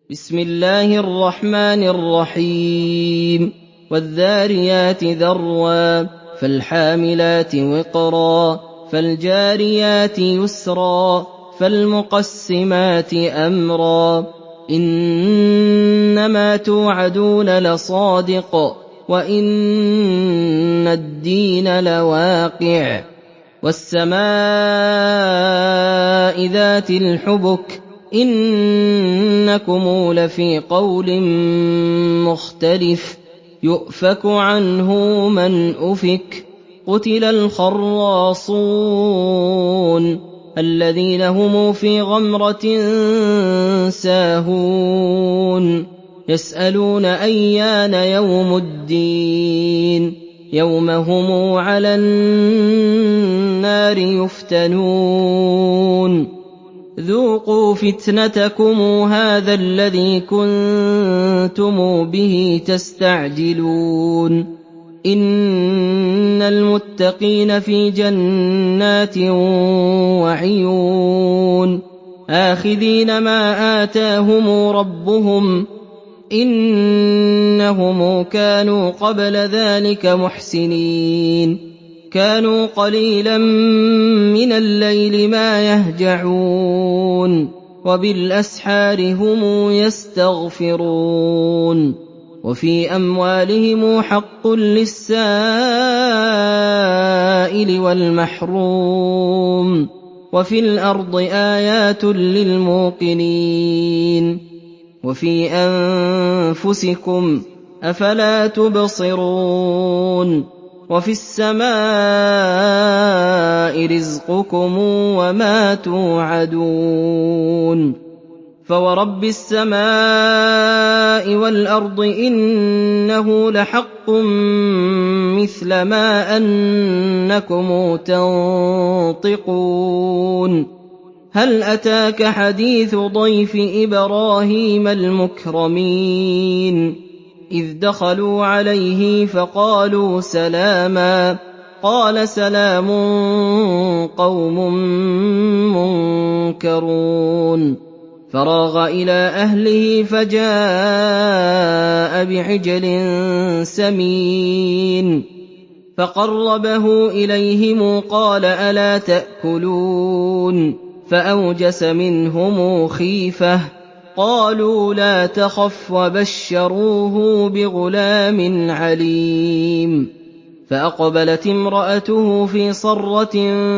بسم الله الرحمن الرحيم والذاريات ذروا فالحاملات وقرا فالجاريات يسرا فالمقسمات أمرا إنما توعدون لصادق وإن الدين لواقع والسماء ذات الحبك إنكم لفي قول مختلف يؤفك عنه من أفك قتل الخراصون الذين هم في غمرة ساهون يسألون أيان يوم الدين يوم هم على النار يفتنون ذوقوا فتنتكم هذا الذي كنتم به تستعجلون إن المتقين في جنات وعيون آخذين ما آتاهم ربهم إنهم كانوا قبل ذلك محسنين كانوا قليلا من الليل ما يهجعون وبالأسحار هم يستغفرون وفي أموالهم حق للسائل والمحروم وفي الأرض آيات للموقنين وفي أنفسكم أفلا تبصرون وفي السماء رزقكم وما توعدون فورب السماء والأرض إنه لحق مثل ما أنكم تنطقون هل أتاك حديث ضيف إبراهيم المكرمين إذ دخلوا عليه فقالوا سلاما قال سلام قوم منكرون فراغ إلى أهله فجاء بعجل سمين فقربه إليهم قال ألا تأكلون فأوجس منهم خيفة قالوا لا تخف وبشروه بغلام عليم فأقبلت امرأته في صرة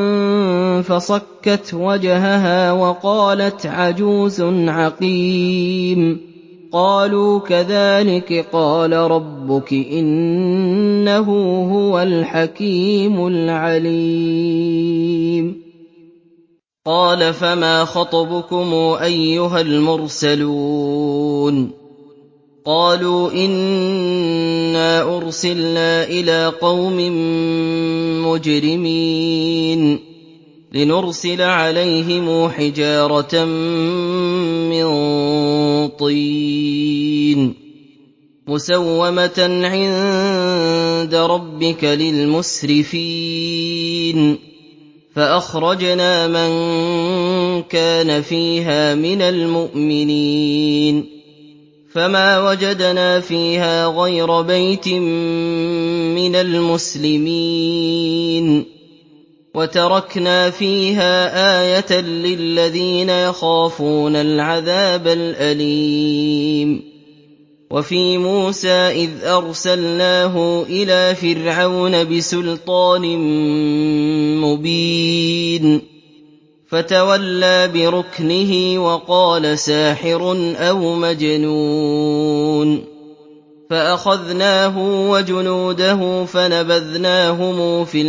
فصكت وجهها وقالت عجوز عقيم قالوا كذلك قال ربك إنه هو الحكيم العليم قال فما خطبكم أيها المرسلون قالوا إنا أرسلنا إلى قوم مجرمين لنرسل عليهم حجارة من طين مسومة عند ربك للمسرفين فأخرجنا من كان فيها من المؤمنين فما وجدنا فيها غير بيت من المسلمين وتركنا فيها آية للذين يخافون العذاب الأليم وفي موسى إذ أرسلناه إلى فرعون بسلطان مبين فتولى بركنه وقال ساحر أو مجنون فأخذناه وجنوده فنبذناهم في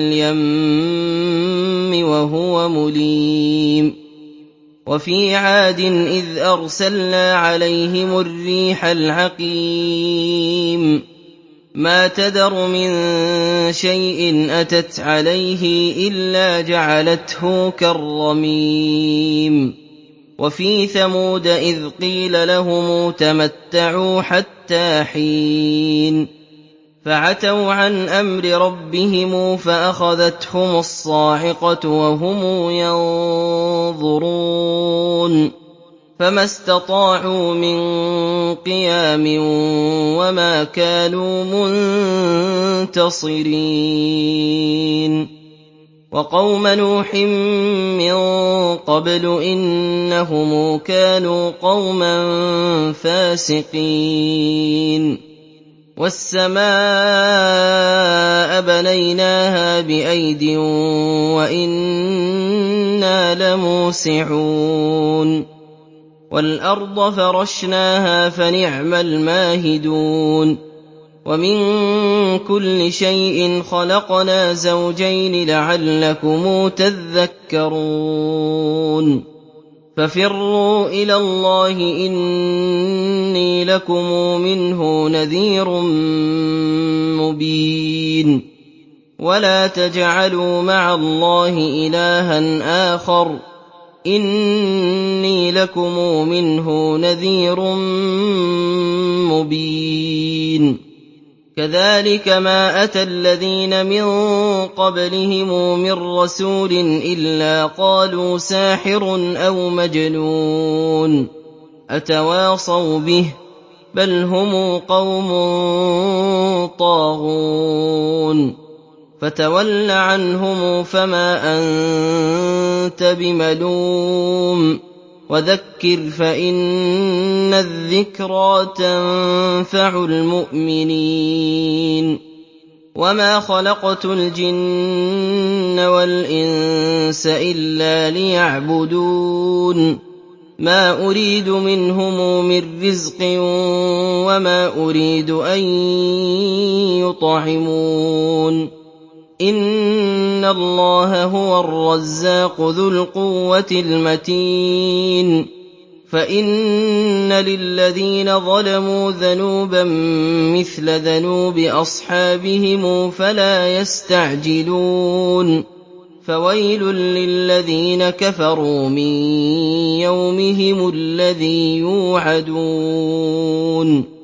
اليم وهو مليم وفي عاد إذ أرسلنا عليهم الريح العقيم ما تذر من شيء أتت عليه إلا جعلته كالرميم وفي ثمود إذ قيل لهم تمتعوا حتى حين فعتوا عن أمر ربهم فأخذتهم الصاعقة وهم ينظرون فما استطاعوا من قيام وما كانوا منتصرين وقوم نوح من قبل إنهم كانوا قوما فاسقين والسماء بنيناها بأيد وإنا لموسعون والأرض فرشناها فنعم الماهدون ومن كل شيء خلقنا زوجين لعلكم تذكرون ففروا إلى الله إني لكم منه نذير مبين ولا تجعلوا مع الله إلها آخر إني لكم منه نذير مبين كذلك ما أتى الذين من قبلهم من رسول إلا قالوا ساحر أو مجنون أتواصوا به بل هم قوم طاغون فتول عنهم فما أنت بملوم وذكر فإن الذكرى تنفع المؤمنين وما خلقت الجن والإنس إلا ليعبدون ما أريد منهم من رزق وما أريد أن يطعمون إن الله هو الرزاق ذو القوة المتين فإن للذين ظلموا ذنوبا مثل ذنوب أصحابهم فلا يستعجلون فويل للذين كفروا من يومهم الذي يوعدون